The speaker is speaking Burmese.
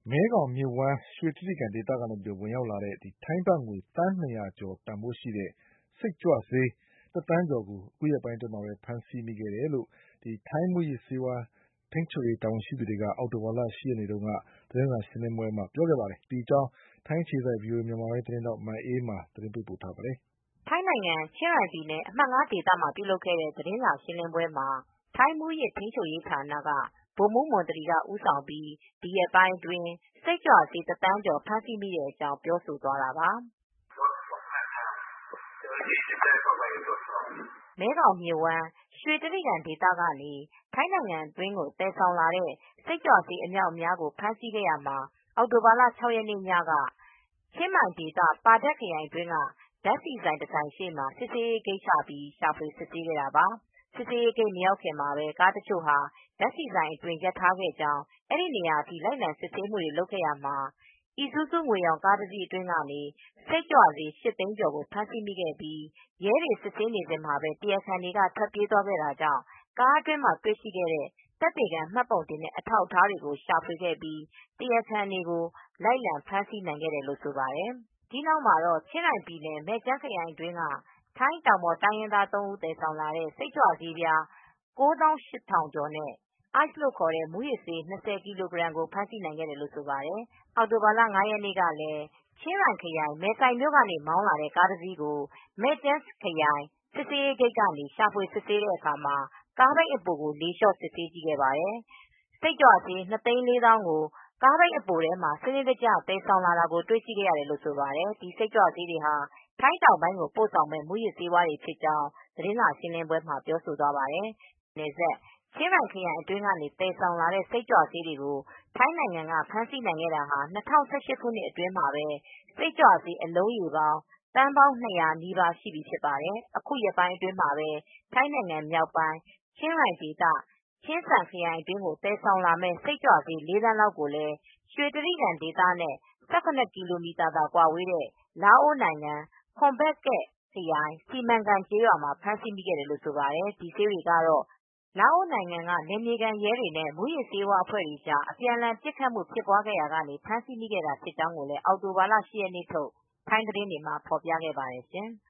မဲခေါင်မြစ်ဝှမ်းရွှေတြိဂံဒေသကနေဝင်ရောက်လာတဲ့ထိုင်းဘတ်ငွေသန်း200ကျော်တန်ဖိုးရှိတဲ့စိတ်ကြွဆေး1သန်းကျော်ကိုအခုရက်ပိုင်းအတွင်းမှာပဲဖမ်းဆီးမိခဲ့တယ်လို့ထိုင်းမူးယစ်ဆေးဝါးထိန်းချုပ်ရေးတာဝန်ရှိသူတွေကအောက်တိုဘာလ10ရက်နေ့တုန်းကသတင်းစာရှင်းလင်းပွဲမှာပြောခဲ့ပါတယ်။ဒီအကြောင်းထိုင်းအခြေစိုက် VOA မြန်မာပိုင်းသတင်းထောက်မအေးမာသတင်းပေးပို့ထားပါတယ်။ထိုင်းနိုင်ငံချင်းရိုင်ပြည်နယ်အမှတ် ဒေသမှာပြုလုပ်ခဲ့တဲ့သတင်းစာရှင်းလင်းပွဲမှာထိုင်းမူးယစ်ထိန်းချုပ်ရေးဌာနကဗိုလ်မှူးမွန်တရီကဦးဆောင်ပြီးဒီရက်ပိုင်းအတွင်းစိတ်ကြွဆေး1သန်းကျော်ဖမ်းဆီးမိတဲ့အကြောင်းပြောဆိုသွားတာပါ။မဲခေါင်မြစ်ဝှမ်းရွှေတြိဂံဒေသကနေထိုင်းနိုင်ငံအတွင်းကိုသယ်ဆောင်လာတဲ့စိတ်ကြွဆေးအမြောက်အများကိုဖမ်းဆီးခဲ့ရာမှာအောက်တိုဘာလ6ရက်နေ့ညကချင်းမိုင်ဒေသပါဒက်ခရိုင်အတွင်းကဓါတ်ဆီဆိုင်တဆိုင်ရှေ့မှာစစ်ဆေးရေးဂိတ်ချပြီးရှာဖွေစစ်ဆေးခဲ့တာပါ။စစ်ဆေးရေးဂိတ်မရောက်ခင်မှာပဲကားတချို့ဟာဓါတ်ဆီဆိုင်အတွင်းရပ်ထားခဲ့ကြောင်းအဲဒီနေရာအထိလိုက်လံစစ်ဆေးမှုတွေလုပ်ခဲ့ရာမှာအီဇူဇူငွေရောင်ကားတစီးအတွင်းကနေစိတ်ကြွဆေး8သိန်းကျော်ကိုဖမ်းဆီးမိခဲ့ပြီးရဲတွေစစ်ဆေးနေစဉ်မှာပဲတရားခံတွေကထွက်ပြေးသွားခဲ့တာကြောင့်ကားအတွင်းမှာတွေ့ရှိခဲ့တဲ့သက်သေခံမှတ်ပုံတင်တဲ့အထောက်အထားတွေကိုရှာဖွေခဲ့ပြီးတရားခံတွေကိုလိုက်လံဖမ်းဆီးနိုင်ခဲ့တယ်လို့ဆိုပါတယ်။ဒီနောက်မှာတော့ချင်းရိုင်ပြည်နယ်မယ်ကျန်ခရိုင်အတွင်းကထိုင်းတောင်ပေါ်တိုင်းရင်းသား3ဦးသယ်ဆောင်လာတဲ့စိတ်ကြွဆေးပြား98000ကျော်နဲ့ Ice လို့ခေါ်တဲ့မူးယစ်ဆေး20ကီလိုဂရမ်ကိုဖမ်းဆီးနိုင်ခဲ့တယ်လို့ဆိုပါတယ်။အောက်တိုဘာလ5ရက်နေ့ကလည်းချင်းရိုင်ခရိုင်မယ်ဆိုင်မြို့ကနေမောင်းလာတဲ့ကားတစီးကိုမယ်ကျန်ခရိုင်စစ်ဆေးရေးဂိတ်ကနေရှာဖွေစစ်ဆေးတဲ့အခါမှာကားဘိတ်အပိုကိုလေးလျှော့စစ်ဆေးကြည့်ခဲ့ပါတယ်။စိတ်ကြွဆေး2,400,000ကိုကားဘိတ်အပိုထဲမှာစနစ်တကျသယ်ဆောင်လာတာကိုတွေ့ရှိခဲ့ရတယ်လို့ဆိုပါတယ်။ဒီစိတ်ကြွဆေးတွေဟာထိုင်းတောင်ပိုင်းကိုပို့ဆောင်မဲ့မူးယစ်ဆေးဝါးတွေဖြစ်ကြောင်းသတင်းစာရှင်းလင်းပွဲမှာပြောဆိုသွားပါတယ်။နယ်စပ်ချင်းရိုင်ခရိုင်အတွင်းကနေသယ်ဆောင်လာတဲ့စိတ်ကြွဆေးတွေကိုထိုင်းနိုင်ငံကဖမ်းဆီးနိုင်ခဲ့တာဟာ2018ခုနှစ်အတွင်းမှာပဲစိတ်ကြွဆေးအလုံးရေပေါင်းသန်းပေါင်း200နီးပါးရှိပြီဖြစ်ပါတယ်။အခုရက်ပိုင်းအတွင်းမှာပဲထိုင်းနိုင်ငံမြောက်ပိုင်းချင်းရိုင်ဒေသချင်းစန်ခရိုင်အတွင်းကိုသယ်ဆောင်လာမဲ့စိတ်ကြွဆေး4သန်းလောက်ကိုလည်းရွှေတြိဂံဒေသနဲ့17ကီလိုမီတာသာကွာဝေးတဲ့လာအိုနိုင်ငံခွန်ဘက်ကဲ့ခရိုင်စီမံကန်ကျေးရွာမှာဖမ်းဆီးမိခဲ့တယ်လို့ဆိုပါတယ်။ဒီဆေးတွေကတော့လာအိုနိုင်ငံကနယ်မြေခံရဲတွေနဲ့မူးယစ်ဆေးဝါးအဖွဲ့တွေကြားအပြန်အလှန်ပစ်ခတ်မှုဖြစ်ပွားခဲ့ရာကနေဖမ်းဆီးမိခဲ့တာဖြစ်ကြောင်းကိုလည်းအောက်တိုဘာလ10ရက်နေ့ထုတ်ထိုင်းသတင်းတွေမှာဖော်ပြခဲ့ပါတယ်ရှင်။